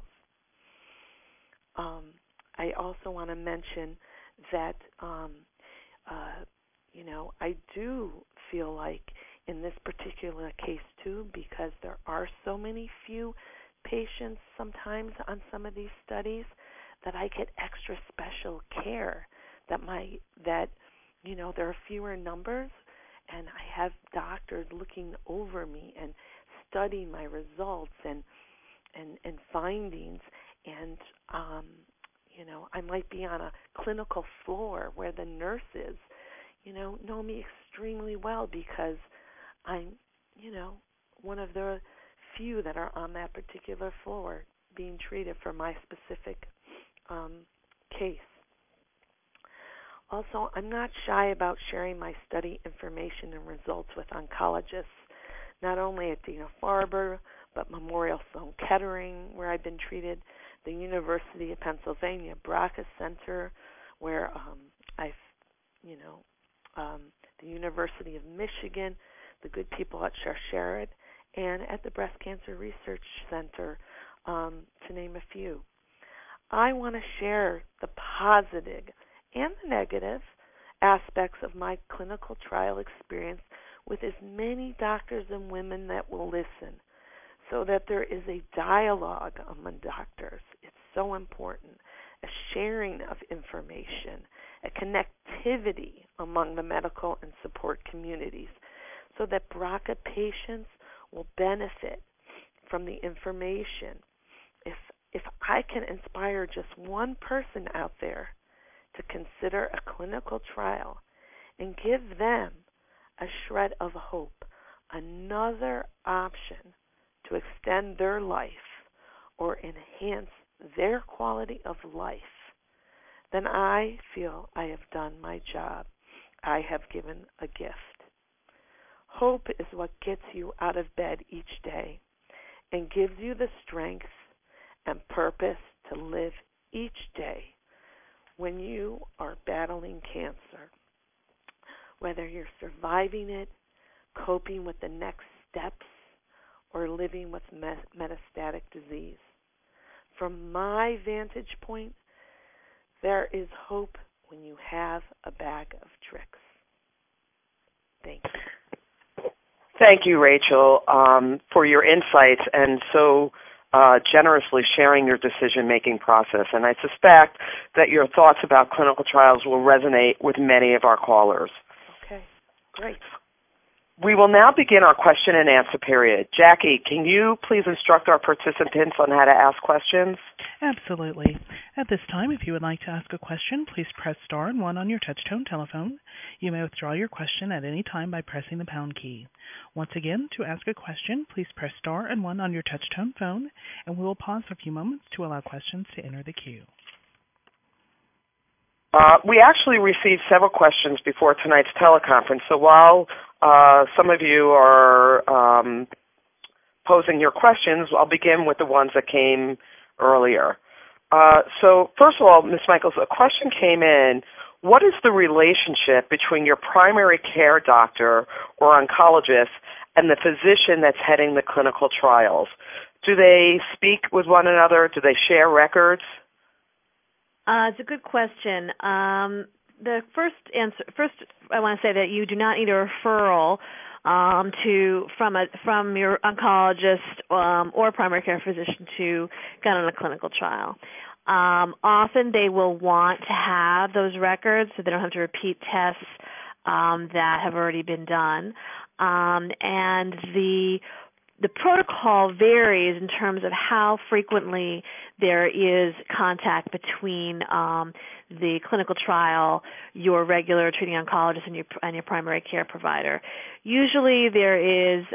I also want to mention that, I do feel like in this particular case too, because there are so many few patients sometimes on some of these studies, that I get extra special care. That there are fewer numbers, and I have doctors looking over me and studying my results and and findings, and I might be on a clinical floor where the nurses, know me extremely well because I'm, one of the few that are on that particular floor being treated for my specific case. Also, I'm not shy about sharing my study information and results with oncologists, not only at Dana-Farber, but Memorial Sloan Kettering, where I've been treated, the University of Pennsylvania Broca Center, where the University of Michigan, the good people at Sharsheret, and at the Breast Cancer Research Center, to name a few. I want to share the positive and the negative aspects of my clinical trial experience with as many doctors and women that will listen, so that there is a dialogue among doctors. It's so important. A sharing of information, a connectivity among the medical and support communities, so that BRCA patients will benefit from the information. If I can inspire just one person out there to consider a clinical trial and give them a shred of hope, another option to extend their life or enhance their quality of life, then I feel I have done my job. I have given a gift. Hope is what gets you out of bed each day and gives you the strength and purpose to live each day when you are battling cancer. Whether you're surviving it, coping with the next steps, or living with metastatic disease. From my vantage point, there is hope when you have a bag of tricks. Thank you. Thank you, Rachel, for your insights and so generously sharing your decision-making process. And I suspect that your thoughts about clinical trials will resonate with many of our callers. Okay, great. We will now begin our question and answer period. Jackie, can you please instruct our participants on how to ask questions? Absolutely. At this time, if you would like to ask a question, please press star and 1 on your touch-tone telephone. You may withdraw your question at any time by pressing the pound key. Once again, to ask a question, please press star and 1 on your touch-tone phone, and we will pause for a few moments to allow questions to enter the queue. We actually received several questions before tonight's teleconference, so while some of you are posing your questions, I'll begin with the ones that came earlier. So first of all, Ms. Michaels, a question came in. What is the relationship between your primary care doctor or oncologist and the physician that's heading the clinical trials? Do they speak with one another? Do they share records? It's a good question. The first answer. First, I want to say that you do not need a referral from your oncologist or primary care physician to get on a clinical trial. Often they will want to have those records so they don't have to repeat tests that have already been done, and the protocol varies in terms of how frequently there is contact between the clinical trial, your regular treating oncologist, and your primary care provider. Usually, there is,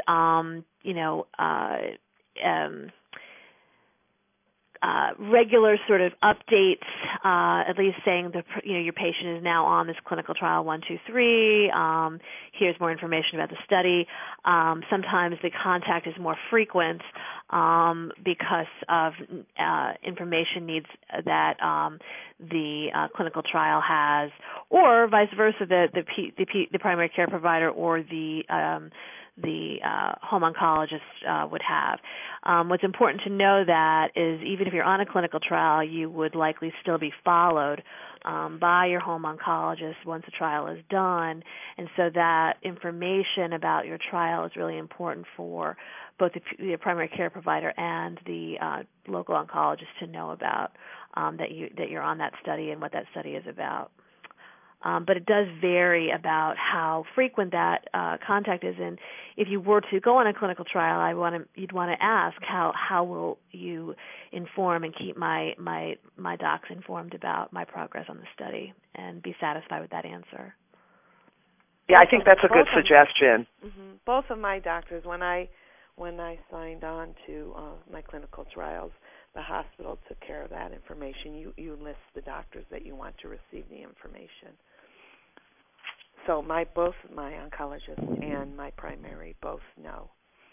regular sort of updates, at least saying your patient is now on this clinical trial 1, 2, 3. Here's more information about the study. Sometimes the contact is more frequent because of information needs that the clinical trial has, or vice versa, the primary care provider or the home oncologist would have. What's important to know that is even if you're on a clinical trial, you would likely still be followed by your home oncologist once the trial is done, and so that information about your trial is really important for both the primary care provider and the local oncologist to know about that you're on that study and what that study is about. But it does vary about how frequent that contact is. And if you were to go on a clinical trial, you'd want to ask how will you inform and keep my docs informed about my progress on the study, and be satisfied with that answer. Yeah, I think that's a good suggestion. Both of my doctors, when I signed on to my clinical trials, the hospital took care of that information. You list the doctors that you want to receive the information. So both my oncologist and my primary both know.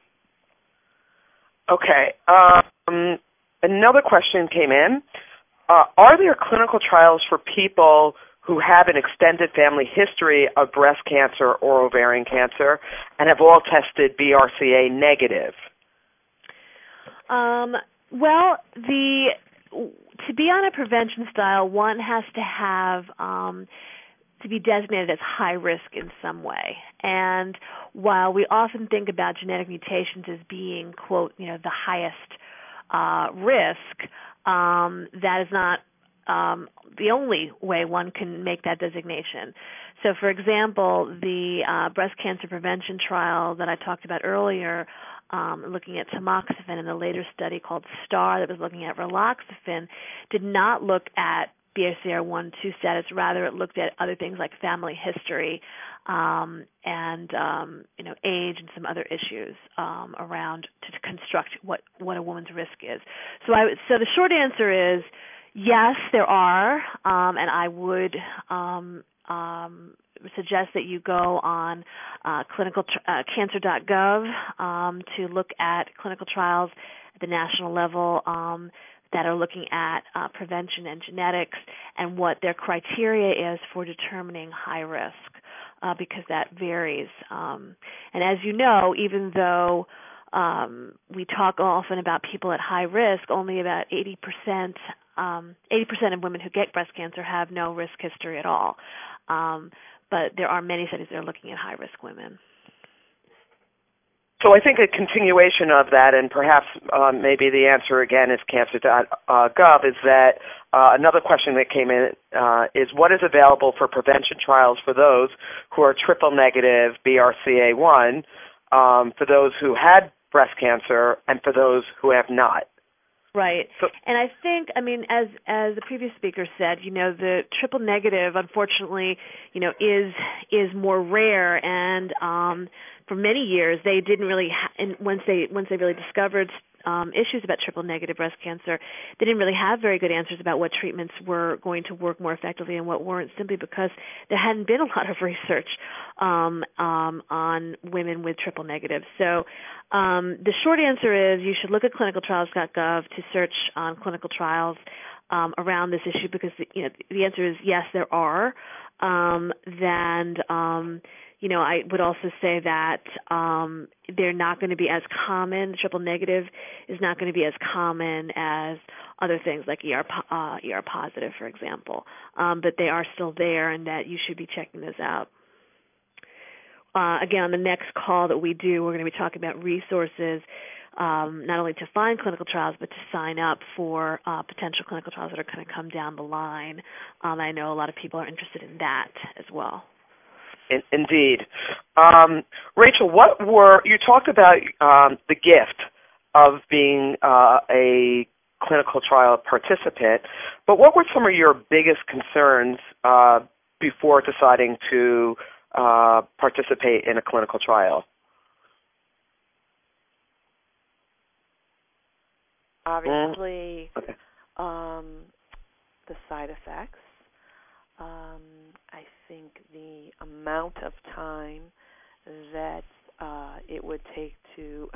Okay. Another question came in. Are there clinical trials for people who have an extended family history of breast cancer or ovarian cancer and have all tested BRCA negative? Well, to be on a prevention style, one has to have to be designated as high risk in some way. And while we often think about genetic mutations as being, quote, the highest risk, that is not the only way one can make that designation. So, for example, the breast cancer prevention trial that I talked about earlier, looking at tamoxifen, and the later study called STAR that was looking at raloxifene, did not look at BRCA1/2 status. Rather, it looked at other things like family history and age and some other issues around to construct what a woman's risk is. So the short answer is yes, there are, and I would suggest that you go on cancer.gov to look at clinical trials at the national level that are looking at prevention and genetics and what their criteria is for determining high risk, because that varies. And as you know, even though we talk often about people at high risk, only about 80% of women who get breast cancer have no risk history at all. But there are many studies that are looking at high-risk women. So I think a continuation of that, and perhaps maybe the answer again is cancer.gov, is that another question that came in is what is available for prevention trials for those who are triple negative BRCA1, for those who had breast cancer, and for those who have not? Right. And I think, as the previous speaker said, the triple negative, unfortunately, is more rare, and for many years they didn't really and once they really discovered issues about triple negative breast cancer, they didn't really have very good answers about what treatments were going to work more effectively and what weren't, simply because there hadn't been a lot of research on women with triple negative. So the short answer is you should look at clinicaltrials.gov to search on clinical trials around this issue, because the answer is yes, there are. I would also say that they're not going to be as common. Triple negative is not going to be as common as other things like ER positive, for example. But they are still there, and that you should be checking those out. Again, on the next call that we do, we're going to be talking about resources, not only to find clinical trials, but to sign up for potential clinical trials that are going to come down the line. I know a lot of people are interested in that as well. Indeed. Rachel, you talked about the gift of being a clinical trial participant, but what were some of your biggest concerns before deciding to participate in a clinical trial? Obviously, the side effects. I think the amount of time that it would take to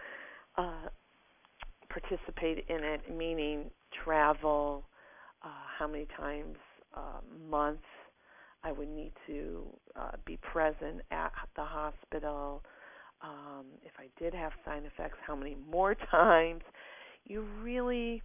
participate in it, meaning travel, how many times a month I would need to be present at the hospital. If I did have side effects, how many more times. You really,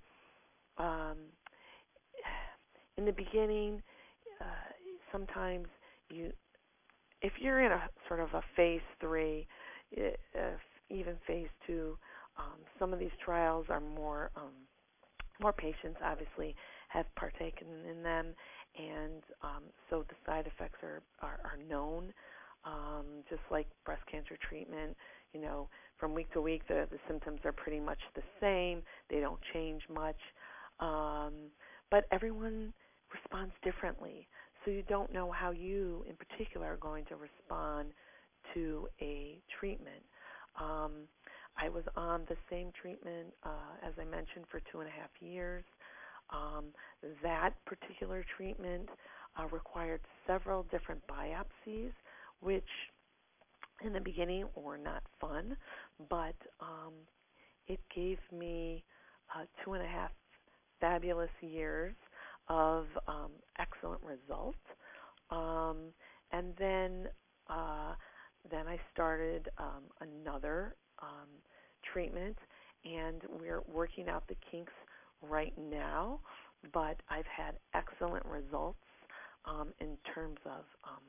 in the beginning, sometimes if you're in a sort of a phase 3, even phase 2, some of these trials are more patients obviously have partaken in them, and so the side effects are known, just like breast cancer treatment. From week to week, the symptoms are pretty much the same. They don't change much, but everyone responds differently. So you don't know how you, in particular, are going to respond to a treatment. I was on the same treatment, as I mentioned, for 2.5 years. That particular treatment required several different biopsies, which in the beginning were not fun, but it gave me 2.5 fabulous years of excellent results. And then I started another treatment, and we're working out the kinks right now, but I've had excellent results in terms of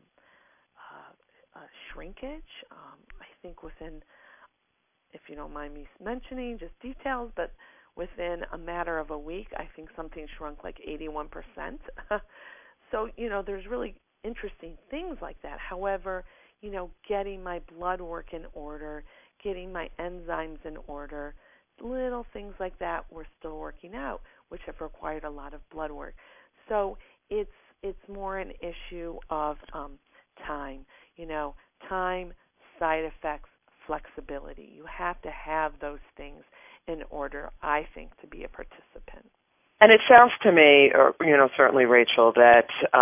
shrinkage. I think within, if you don't mind me mentioning just details, but within a matter of a week, I think something shrunk like 81%. So, there's really interesting things like that. However, getting my blood work in order, getting my enzymes in order, little things like that we're still working out, which have required a lot of blood work. So it's more an issue of time. Time, side effects, flexibility. You have to have those things in order, I think, to be a participant. And it sounds to me, certainly, Rachel, that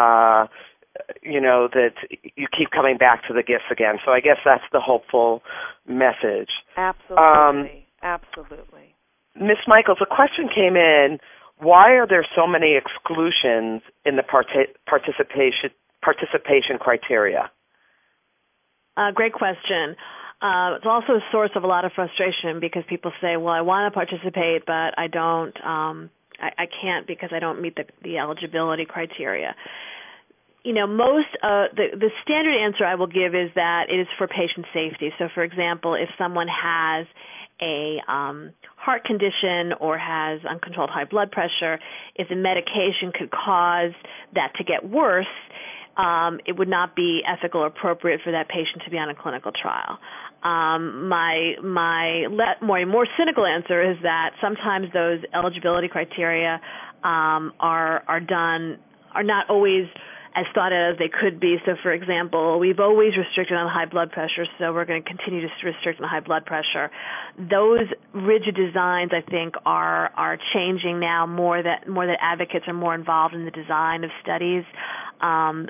that you keep coming back to the gifts again. So I guess that's the hopeful message. Absolutely. Absolutely. Ms. Michaels, a question came in. Why are there so many exclusions in the participation criteria? Great question. It's also a source of a lot of frustration because people say, well, I want to participate, but I don't, I can't because I don't meet the eligibility criteria. Most the standard answer I will give is that it is for patient safety. So, for example, if someone has a heart condition or has uncontrolled high blood pressure, if the medication could cause that to get worse, it would not be ethical or appropriate for that patient to be on a clinical trial. My more cynical answer is that sometimes those eligibility criteria are not always as thought as they could be. So, for example, we've always restricted on high blood pressure, so we're going to continue to restrict on high blood pressure. Those rigid designs, I think, are changing now more that advocates are more involved in the design of studies. And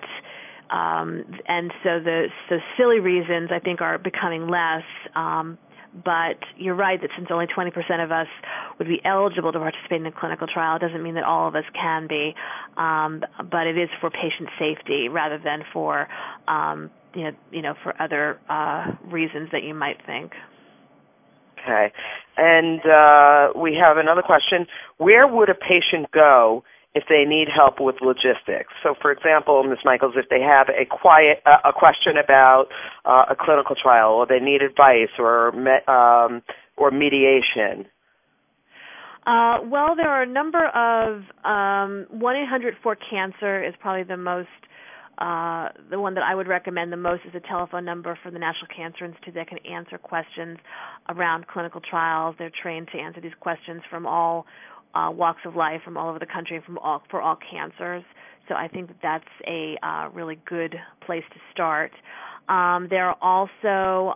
so silly reasons, I think, are becoming less. But you're right that since only 20% of us would be eligible to participate in a clinical trial, it doesn't mean that all of us can be. But it is for patient safety rather than for, for other reasons that you might think. Okay. And we have another question. Where would a patient go if they need help with logistics? So, for example, Ms. Michaels, if they have a question about a clinical trial, or they need advice or mediation. Well, there are a number of 1-800-4-CANCER is probably the one that I would recommend the most is a telephone number for the National Cancer Institute that can answer questions around clinical trials. They're trained to answer these questions from all walks of life from all over the country and for all cancers. So I think that's a really good place to start. There are also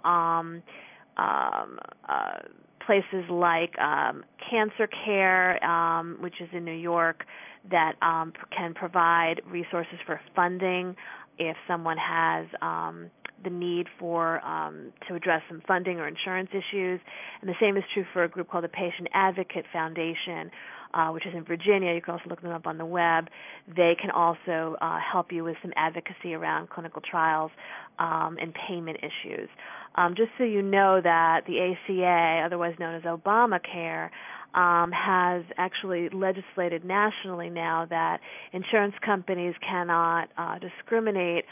places like Cancer Care, which is in New York, that can provide resources for funding if someone has the need for to address some funding or insurance issues. And the same is true for a group called the Patient Advocate Foundation, which is in Virginia. You can also look them up on the web. They can also help you with some advocacy around clinical trials and payment issues. Just so you know that the ACA, otherwise known as Obamacare, has actually legislated nationally now that insurance companies cannot discriminate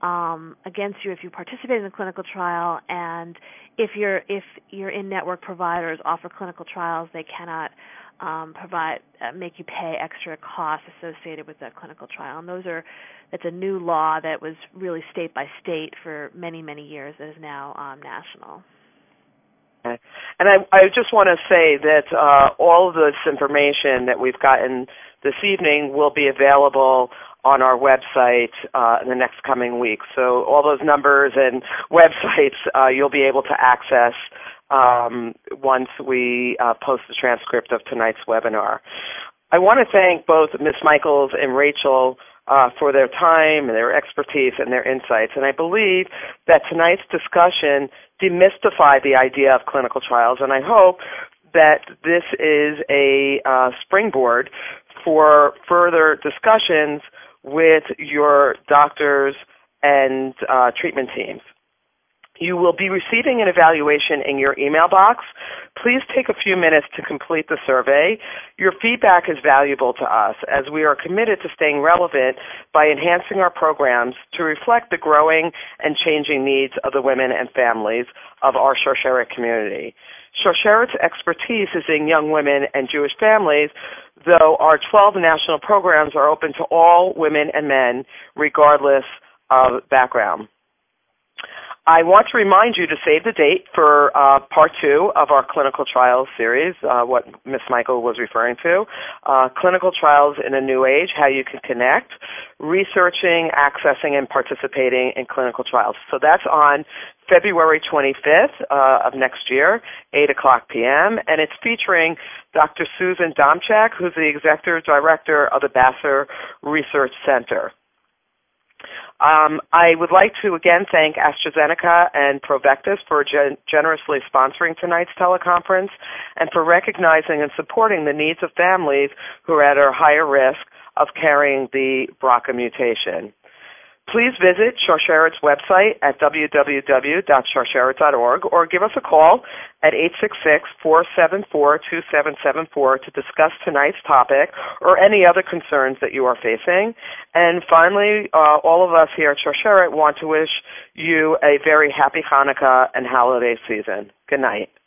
against you if you participate in the clinical trial, and if your in-network providers offer clinical trials, they cannot make you pay extra costs associated with that clinical trial. And that's a new law that was really state by state for many, many years that is now national. Okay. And I just want to say that all of this information that we've gotten this evening will be available on our website in the next coming weeks. So all those numbers and websites you'll be able to access once we post the transcript of tonight's webinar. I want to thank both Ms. Michaels and Rachel for their time and their expertise and their insights. And I believe that tonight's discussion demystified the idea of clinical trials, and I hope that this is a springboard for further discussions with your doctors and treatment teams. You will be receiving an evaluation in your email box. Please take a few minutes to complete the survey. Your feedback is valuable to us as we are committed to staying relevant by enhancing our programs to reflect the growing and changing needs of the women and families of our Sharsheret community. Sharsheret's expertise is in young women and Jewish families, though our 12 national programs are open to all women and men, regardless of background. I want to remind you to save the date for Part 2 of our clinical trials series, what Ms. Michael was referring to, Clinical Trials in a New Age, How You Can Connect, Researching, Accessing, and Participating in Clinical Trials. So that's on February 25th of next year, 8 o'clock p.m., and it's featuring Dr. Susan Domchak, who's the Executive Director of the Vassar Research Center. I would like to again thank AstraZeneca and Provectus for generously sponsoring tonight's teleconference and for recognizing and supporting the needs of families who are at a higher risk of carrying the BRCA mutation. Please visit Sharsheret's website at www.sharsheret.org or give us a call at 866-474-2774 to discuss tonight's topic or any other concerns that you are facing. And finally, all of us here at Sharsheret want to wish you a very happy Hanukkah and holiday season. Good night.